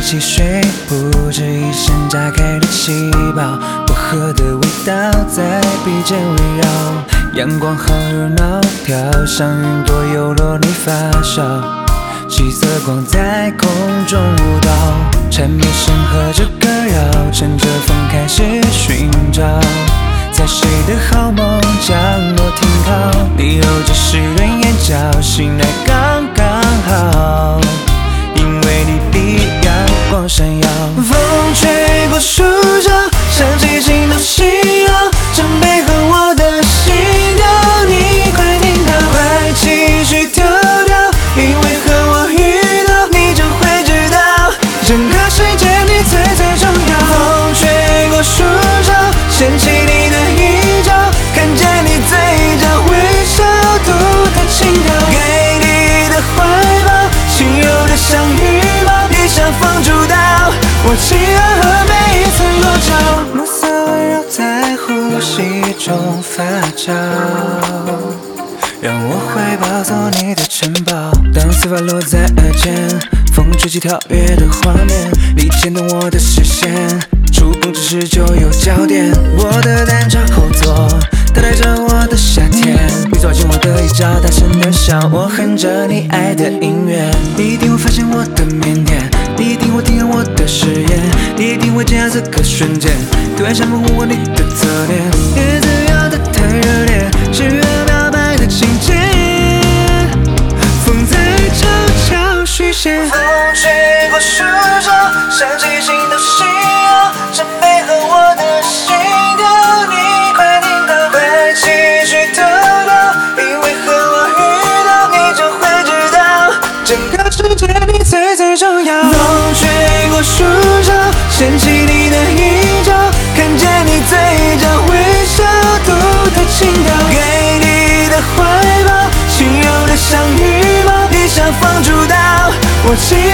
溪水，不止一身炸开的气泡，薄荷的味道在鼻尖围绕，阳光好热闹，跳上云朵游落你发梢，七色光在空中舞蹈，缠绵声和着歌谣，乘着风开始寻找，在谁的好梦降落停靠，你有着湿润眼角，醒来刚刚好，因为你比阳光闪耀。风吹过树梢，想起心头信号，正配合我的心跳，你快听到，快继续跳跳，因为和我遇到，你就会知道，整个世界你最重要。风吹过树梢，掀起你的衣角，看见你嘴角微笑，独特情调，给你的怀抱，轻柔的像羽毛，你像风主导，我亲爱和每一层落脚，暮色温柔在呼吸中发酵，让我怀抱做你的城堡。当丝发落在耳间，风吹起跳跃的画面，你牵动我的视线，触碰之时就有焦点。我的单车后座等待着我的夏天，你走进我的一角，大声地笑，我哼着你爱的音乐。你一定会发现我的腼腆，你一定会听见我的誓言，你一定会惊讶这个瞬间，突然想模糊我你的侧脸，日子要得太热烈，是要表白的情节，风在悄悄续写。风吹过树梢，想起心头信号，正配合我的心跳，你快听到，快继续跳跳，因为和我遇到，你就会知道，整个世界你最重要。风吹过树梢，掀起你的衣角，看见你嘴角微笑，独特情调，给你的怀抱，轻柔的像羽毛，你像风主导，我亲